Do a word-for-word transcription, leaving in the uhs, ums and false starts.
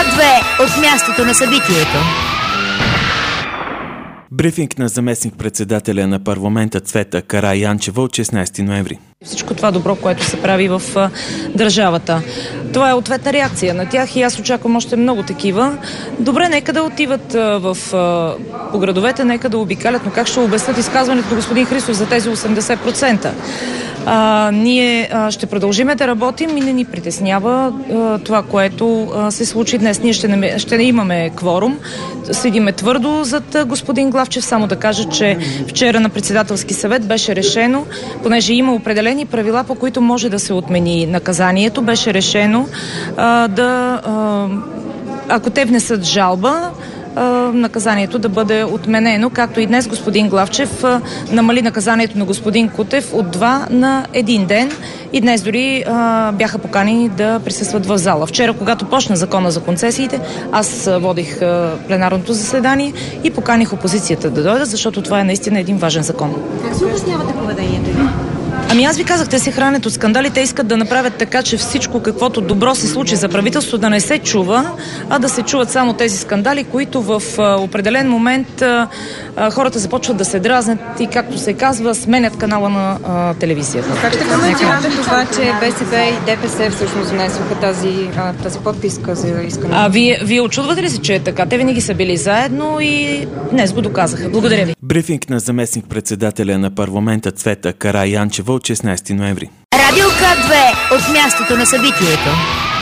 К две от мястото на събитието. Брифинг на заместник-председателя на парламента Цвета Караянчева от шестнайсети ноември. Всичко това добро, което се прави в а, държавата. Това е ответна реакция на тях и аз очаквам още много такива. Добре, нека да отиват а, в, а, по градовете, нека да обикалят, но как ще обяснят изказването на господин Христов за тези осемдесет процента? А, ние а, ще продължиме да работим и не ни притеснява а, това, което а, се случи днес. Ние ще, не, ще не имаме кворум. Седиме твърдо зад а, господин Главчев. Само да кажа, че вчера на председателски съвет беше решено, понеже има определени правила, по които може да се отмени наказанието, беше решено а, да, а, ако те внесат жалба, наказанието да бъде отменено, както и днес господин Главчев намали наказанието на господин Кутев от два на един ден и днес дори а, бяха поканени да присъстват в зала. Вчера, когато почна закона за концесиите, аз водих а, пленарното заседание и поканих опозицията да дойдат, защото това е наистина един важен закон. Как се обяснявате поведението ви? Ами аз ви казах, те се хранят от скандали, те искат да направят така, че всичко, каквото добро се случи за правителство, да не се чува, а да се чуват само тези скандали, които в а, определен момент а, а, хората започват да се дразнят и, както се казва, сменят канала на а, телевизията. Как ще коментирате това, че БСП и ДПС всъщност внесоха тази, а, тази подписка за искане? А вие, вие очудвате ли се, че е така? Те винаги са били заедно и днес го доказаха. Благодаря ви. Брифинг на заместник-председателя на парламента Цвета Караянчева от шестнайсети ноември. Радио К две от мястото на събитието.